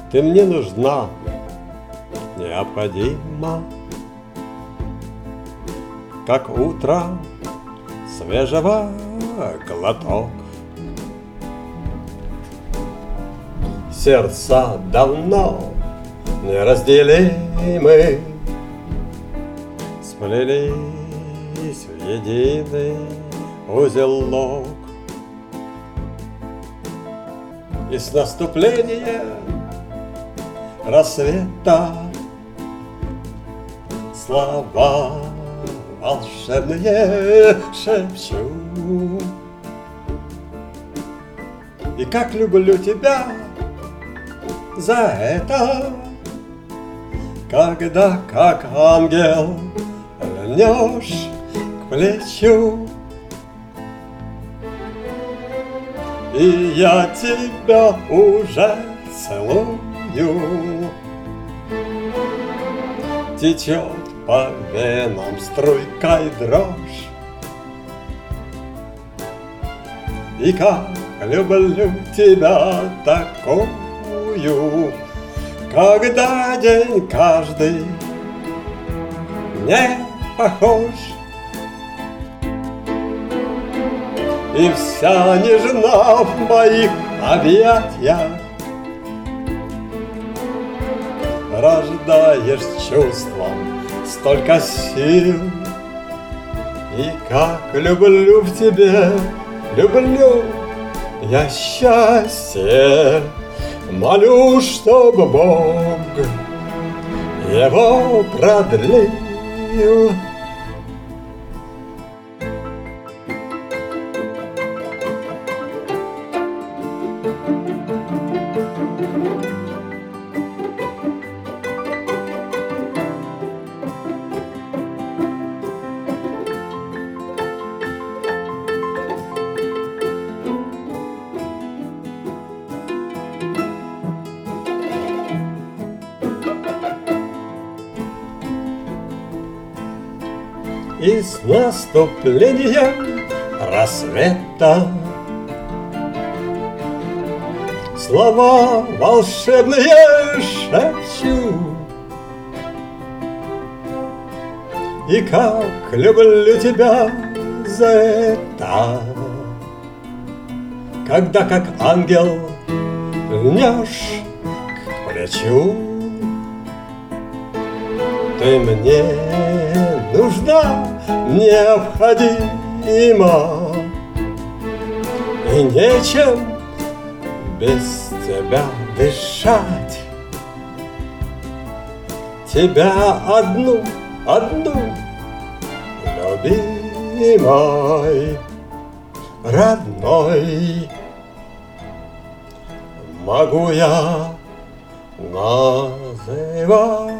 Ты мне нужна, необходима, как утром свежего глоток. Сердца давно неразделимы сплелись в единый узелок. И с наступлением рассвета слова волшебные шепчу. И как люблю тебя за это, когда как ангел льнешь к плечу. И я тебя уже целую. Течет по венам струйкой дрожь. И как люблю тебя такую, когда день каждый не похож. И вся нежна в моих объятиях, рождаешь чувством столько сил. И как люблю в тебе, люблю я счастье, молю, чтоб Бог его продлил. И с наступлением рассвета слова волшебные шепчу. И как люблю тебя за это, когда как ангел льнешь к плечу. Ты мне нужна, необходима, и нечем без тебя дышать. Тебя одну, любимой, родной, могу я называть.